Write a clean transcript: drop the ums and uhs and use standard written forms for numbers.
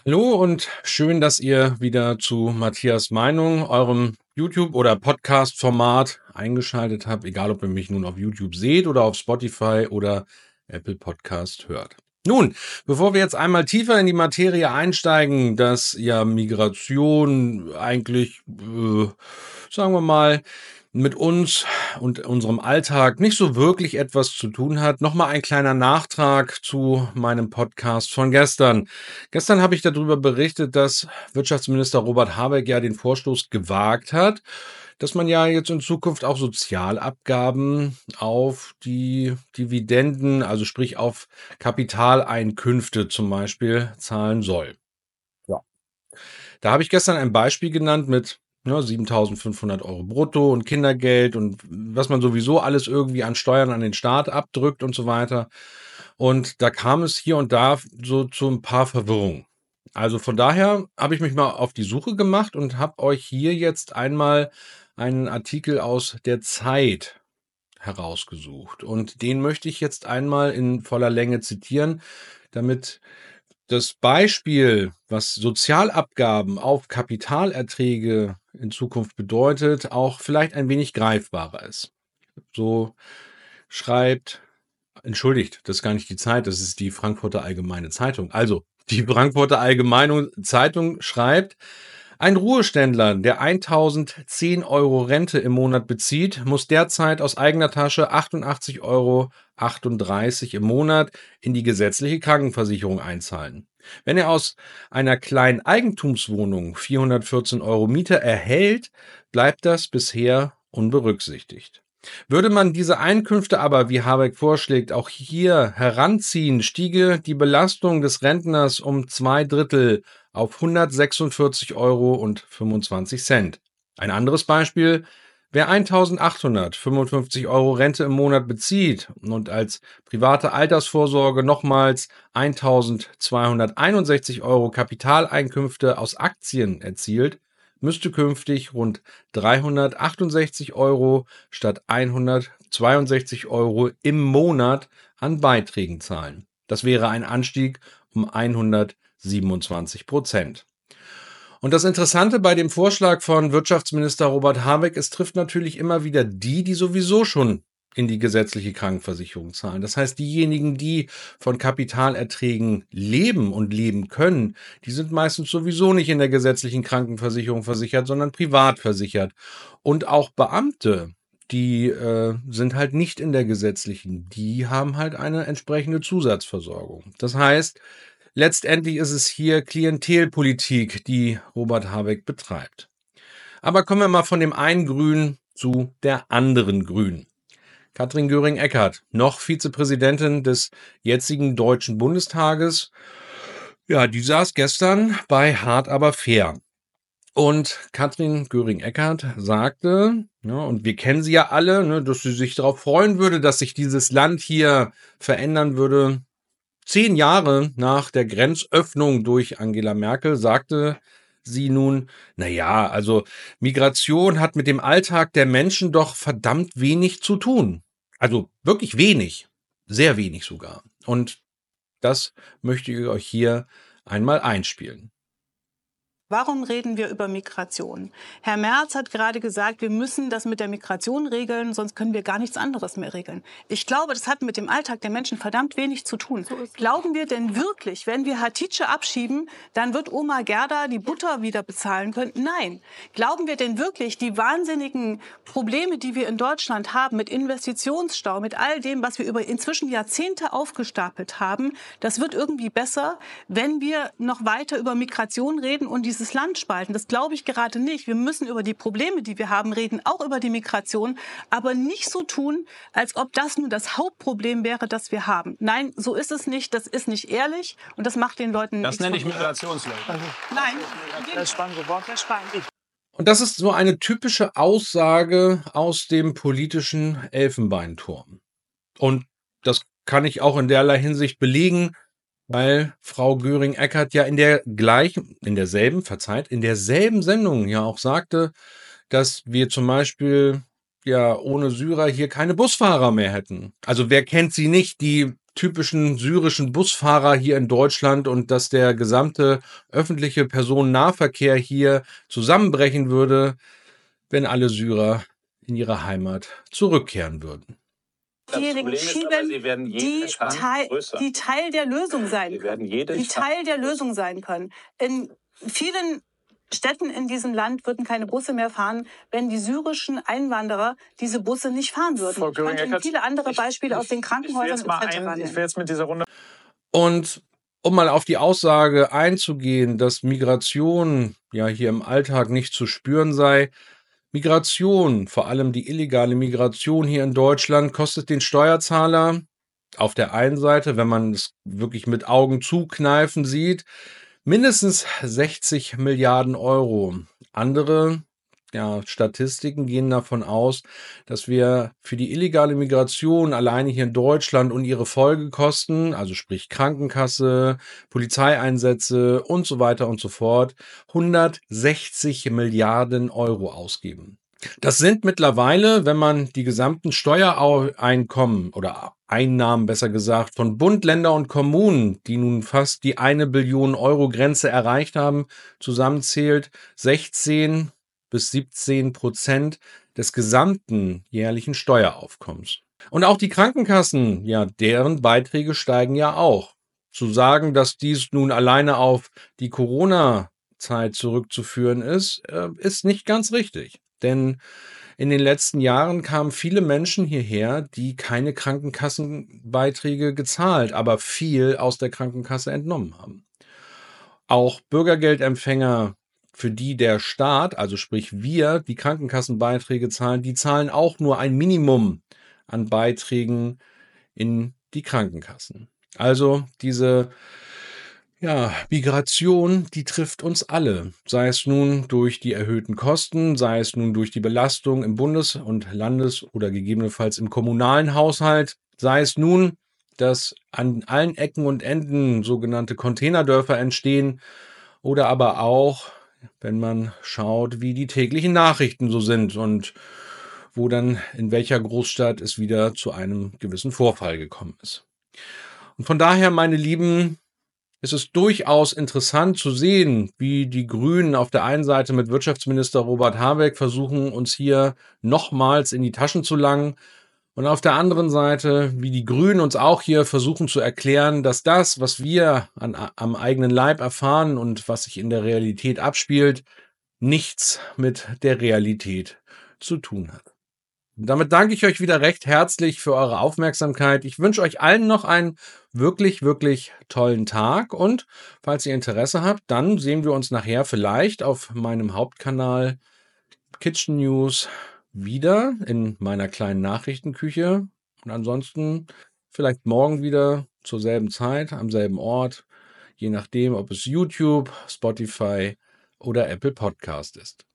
Hallo und schön, dass ihr wieder zu Matthias Meinung, eurem YouTube- oder Podcast-Format eingeschaltet habt, egal ob ihr mich nun auf YouTube seht oder auf Spotify oder Apple Podcast hört. Nun, bevor wir jetzt einmal tiefer in die Materie einsteigen, dass ja Migration eigentlich, sagen wir mal, mit uns und unserem Alltag nicht so wirklich etwas zu tun hat, nochmal ein kleiner Nachtrag zu meinem Podcast von gestern. Gestern habe ich darüber berichtet, dass Wirtschaftsminister Robert Habeck ja den Vorstoß gewagt hat, dass man ja jetzt in Zukunft auch Sozialabgaben auf die Dividenden, also sprich auf Kapitaleinkünfte zum Beispiel, zahlen soll. Ja. Da habe ich gestern ein Beispiel genannt mit 7.500 Euro brutto und Kindergeld und was man sowieso alles irgendwie an Steuern an den Staat abdrückt und so weiter. Und da kam es hier und da so zu ein paar Verwirrungen. Also von daher habe ich mich mal auf die Suche gemacht und habe euch hier jetzt einmal einen Artikel aus der Zeit herausgesucht. Und den möchte ich jetzt einmal in voller Länge zitieren, damit das Beispiel, was Sozialabgaben auf Kapitalerträge in Zukunft bedeutet, auch vielleicht ein wenig greifbarer ist. So schreibt Entschuldigt, das ist gar nicht die Zeit, das ist die Frankfurter Allgemeine Zeitung. Also, die Frankfurter Allgemeine Zeitung schreibt: Ein Ruheständler, der 1.010 Euro Rente im Monat bezieht, muss derzeit aus eigener Tasche 88,38 € im Monat in die gesetzliche Krankenversicherung einzahlen. Wenn er aus einer kleinen Eigentumswohnung 414 Euro Miete erhält, bleibt das bisher unberücksichtigt. Würde man diese Einkünfte aber, wie Habeck vorschlägt, auch hier heranziehen, stiege die Belastung des Rentners um 2/3 auf 146,25 €. Ein anderes Beispiel: Wer 1.855 Euro Rente im Monat bezieht und als private Altersvorsorge nochmals 1.261 Euro Kapitaleinkünfte aus Aktien erzielt, müsste künftig rund 368 Euro statt 162 Euro im Monat an Beiträgen zahlen. Das wäre ein Anstieg um 127%. Und das Interessante bei dem Vorschlag von Wirtschaftsminister Robert Habeck, es trifft natürlich immer wieder die sowieso schon in die gesetzliche Krankenversicherung zahlen. Das heißt, diejenigen, die von Kapitalerträgen leben und leben können, die sind meistens sowieso nicht in der gesetzlichen Krankenversicherung versichert, sondern privat versichert. Und auch Beamte, die sind halt nicht in der gesetzlichen. Die haben halt eine entsprechende Zusatzversorgung. Das heißt, letztendlich ist es hier Klientelpolitik, die Robert Habeck betreibt. Aber kommen wir mal von dem einen Grün zu der anderen Grün. Katrin Göring-Eckardt, noch Vizepräsidentin des jetzigen Deutschen Bundestages. Ja, die saß gestern bei Hart aber fair. Und Katrin Göring-Eckardt sagte, und wir kennen sie ja alle, dass sie sich darauf freuen würde, dass sich dieses Land hier verändern würde. 10 Jahre nach der Grenzöffnung durch Angela Merkel sagte sie nun, naja, also Migration hat mit dem Alltag der Menschen doch verdammt wenig zu tun. Also wirklich wenig, sehr wenig sogar. Und das möchte ich euch hier einmal einspielen. Warum reden wir über Migration? Herr Merz hat gerade gesagt, wir müssen das mit der Migration regeln, sonst können wir gar nichts anderes mehr regeln. Ich glaube, das hat mit dem Alltag der Menschen verdammt wenig zu tun. Glauben wir denn wirklich, wenn wir Hatice abschieben, dann wird Oma Gerda die Butter wieder bezahlen können? Nein. Glauben wir denn wirklich, die wahnsinnigen Probleme, die wir in Deutschland haben, mit Investitionsstau, mit all dem, was wir über inzwischen Jahrzehnte aufgestapelt haben, das wird irgendwie besser, wenn wir noch weiter über Migration reden und dieses Land spalten? Das glaube ich gerade nicht. Wir müssen über die Probleme, die wir haben, reden, auch über die Migration, aber nicht so tun, als ob das nur das Hauptproblem wäre, das wir haben. Nein, so ist es nicht. Das ist nicht ehrlich und das macht den Leuten Das nenne ich Migrationslobby. Nein, Das spannende Wort. sehr spannend. Und das ist so eine typische Aussage aus dem politischen Elfenbeinturm. Und das kann ich auch in derlei Hinsicht belegen, weil Frau Göring-Eckardt ja in derselben Sendung ja auch sagte, dass wir zum Beispiel ja ohne Syrer hier keine Busfahrer mehr hätten. Also wer kennt sie nicht, die typischen syrischen Busfahrer hier in Deutschland und dass der gesamte öffentliche Personennahverkehr hier zusammenbrechen würde, wenn alle Syrer in ihre Heimat zurückkehren würden. Diejenigen schieben, die Teil der Lösung sein können. Die Teil der Lösung sein können. In vielen Städten in diesem Land würden keine Busse mehr fahren, wenn die syrischen Einwanderer diese Busse nicht fahren würden. Ich könnte Ihnen viele andere Beispiele aus den Krankenhäusern etc. nennen. Und um mal auf die Aussage einzugehen, dass Migration ja hier im Alltag nicht zu spüren sei, Migration, vor allem die illegale Migration hier in Deutschland, kostet den Steuerzahler auf der einen Seite, wenn man es wirklich mit Augen zukneifen sieht, mindestens 60 Milliarden Euro. Andere Statistiken gehen davon aus, dass wir für die illegale Migration alleine hier in Deutschland und ihre Folgekosten, also sprich Krankenkasse, Polizeieinsätze und so weiter und so fort, 160 Milliarden Euro ausgeben. Das sind mittlerweile, wenn man die gesamten Steuereinkommen oder Einnahmen besser gesagt von Bund, Länder und Kommunen, die nun fast die 1 Billion Euro Grenze erreicht haben, zusammenzählt, 16 bis 17% des gesamten jährlichen Steueraufkommens. Und auch die Krankenkassen, ja, deren Beiträge steigen ja auch. Zu sagen, dass dies nun alleine auf die Corona-Zeit zurückzuführen ist, ist nicht ganz richtig. Denn in den letzten Jahren kamen viele Menschen hierher, die keine Krankenkassenbeiträge gezahlt, aber viel aus der Krankenkasse entnommen haben. Auch Bürgergeldempfänger, für die der Staat, also sprich wir, die Krankenkassenbeiträge zahlen, die zahlen auch nur ein Minimum an Beiträgen in die Krankenkassen. Also diese Migration, die trifft uns alle, sei es nun durch die erhöhten Kosten, sei es nun durch die Belastung im Bundes- und Landes- oder gegebenenfalls im kommunalen Haushalt, sei es nun, dass an allen Ecken und Enden sogenannte Containerdörfer entstehen oder aber auch, wenn man schaut, wie die täglichen Nachrichten so sind und wo dann in welcher Großstadt es wieder zu einem gewissen Vorfall gekommen ist. Und von daher, meine Lieben, es ist durchaus interessant zu sehen, wie die Grünen auf der einen Seite mit Wirtschaftsminister Robert Habeck versuchen, uns hier nochmals in die Taschen zu langen. Und auf der anderen Seite, wie die Grünen uns auch hier versuchen zu erklären, dass das, was wir am eigenen Leib erfahren und was sich in der Realität abspielt, nichts mit der Realität zu tun hat. Und damit danke ich euch wieder recht herzlich für eure Aufmerksamkeit. Ich wünsche euch allen noch einen wirklich, wirklich tollen Tag. Und falls ihr Interesse habt, dann sehen wir uns nachher vielleicht auf meinem Hauptkanal Kitchen News wieder in meiner kleinen Nachrichtenküche. Und ansonsten vielleicht morgen wieder zur selben Zeit, am selben Ort, je nachdem, ob es YouTube, Spotify oder Apple Podcast ist.